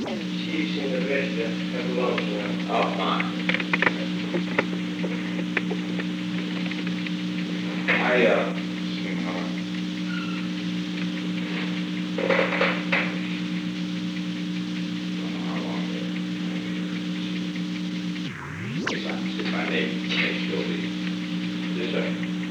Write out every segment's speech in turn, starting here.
She's in the restaurant. Have lunch now. Oh, fine. If I may, she'll be. Yes, sir.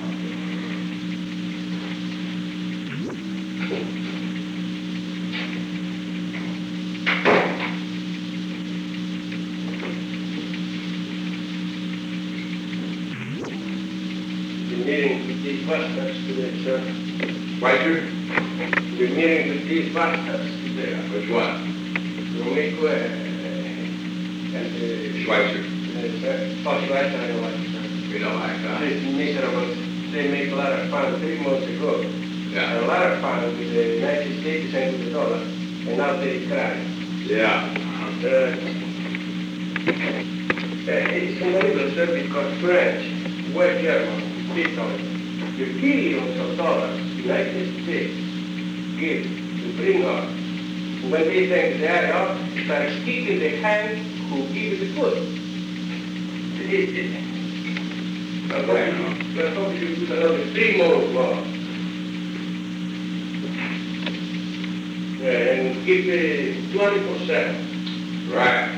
The meeting with these bastards today, sir. Schweitzer? The meeting with these bastards today. Which one? Romico and Schweitzer. Oh, Schweitzer, I don't like it, sir. We don't like that. This miserable, they make a lot of fun 3 months ago. Yeah. A lot of fun with the United States and with the dollar. And now they cry. Yeah. It's unbelievable, sir, because French, West German, Italy, the billions of dollars United States give to bring us. When they think they are out, start kicking the hand who give the food. We're talking to another 3 months more. And give 20%. Right.